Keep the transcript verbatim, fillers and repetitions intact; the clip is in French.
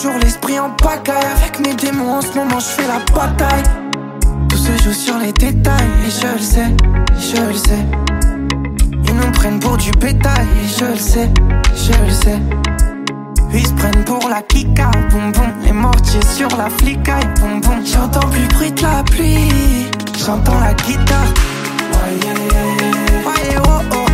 toujours l'esprit en pagaille. Avec mes démons en ce moment je fais la bataille. Tout se joue sur les détails. Et je le sais, je le sais. Ils nous prennent pour du bétail. Et je le sais, je le sais. Ils se prennent pour la kika, boum boum. Les mortiers sur la flicaille, boum boum. J'entends plus le bruit de la pluie, j'entends la guitare. Voyez, voyez, oh oh.